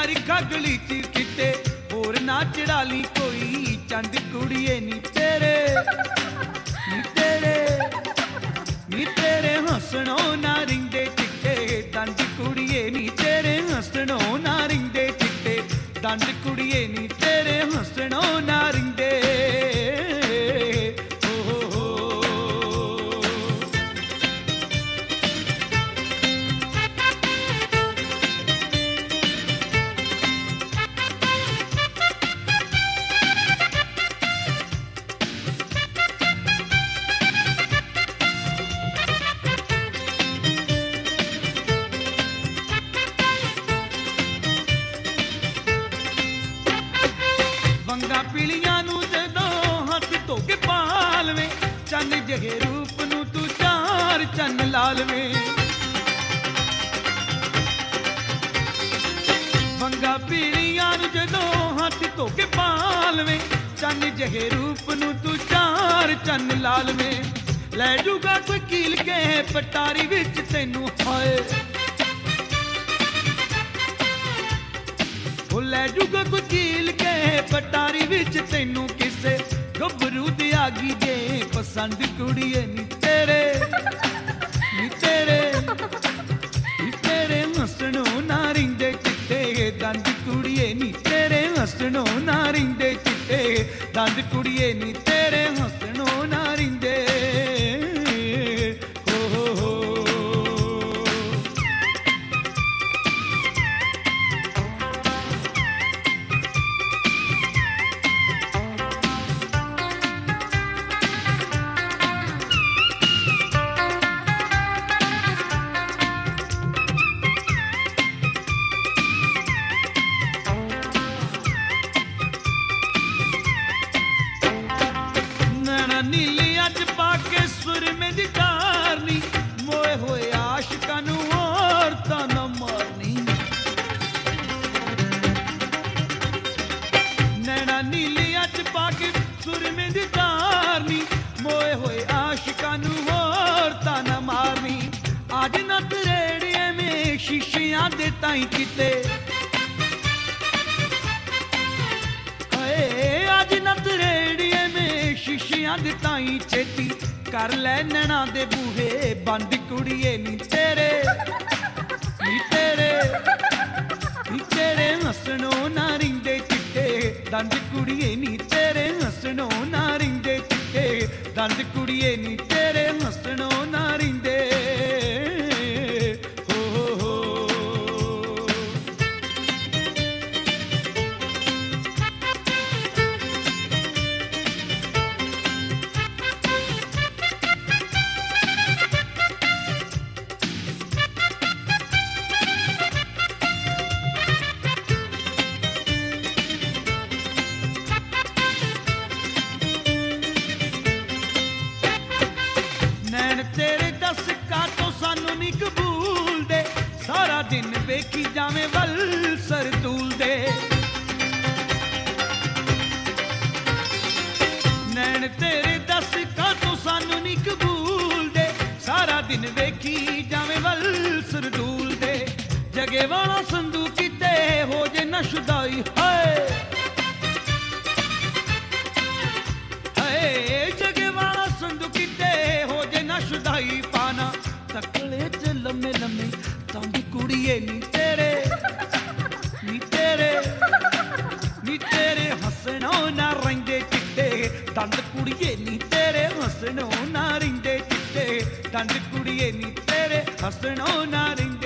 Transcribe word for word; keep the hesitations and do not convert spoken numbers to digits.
यारी खगली च किते होर ना चढ़ा ली कोई चंद कुड़िए नी तेरे नी तेरे नी तेरे हसणों ना रिंदे चिट्टे दंद कुड़िए नी तेरे हसणों ना रिंदे चिट्टे दंद कुड़िए नी तेरे हसणों ना रिंदे पीलियां नू जदों हथ धो के पालवे चंद जगे रूप नू तू चार चन लालवे वंगा पीलियां नू जदों हथ धो के पालवे चंद जगे रूप नू तू चार चन लालवे लै जूगा कोई कील के पटारी विच तैनू हाय लै जूगा कोई कील के पटारी विच तैनू किसे गभरू दी आगी जे पसंद कुड़िए नी तेरे नी तेरे नी तेरे हसणों ना रिंदे चिट्टे दंद कुड़िए नी तेरे हसणों ना रिंदे चिट्टे दंद कुड़िए नी तेरे हसणों ना रिंदे नीली अज पाके सुर में दी कारनी मोए होए आशिकां नू औरतां ना मारनी नैना नीली अज पाके सुर में दी कारनी मोए होए आशिकां नू औरतां ना मारनी अज नत रेड़िए में शीशियां दे ताई किते अज नत रेड़िए में शीशियां दे ताई छेती कर लै नैना दे बूहे बंद कुड़िए नी तेरे नी तेरे नी तेरे हसणों ना रिंदे चिट्टे दंद कुड़िए नी तेरे हसणों ना रिंदे चिट्टे दंद कुड़िए नी तेरे हसणों ना रिंदे तेरे दस का तो सानू नी कबूल दे सारा दिन वेखी जावे वल सरदूल दे नैन तेरे दस का तो सानू नी कबूल दे सारा दिन वेखी जावे वल सरदूल दे जगे वाला संदू किते हो जे न शुदाई हाय हाय जगे वाला संदू किते हो जे न शुदाई पाना तकले च लम्मे लम्मे तंग कुड़िए नी तेरे नी तेरे नी तेरे हसणों ना रिंदे चिट्टे दंद कुड़िए नी तेरे हसणों ना रिंदे चिट्टे दंद कुड़िए नी तेरे हसणों ना रिंदे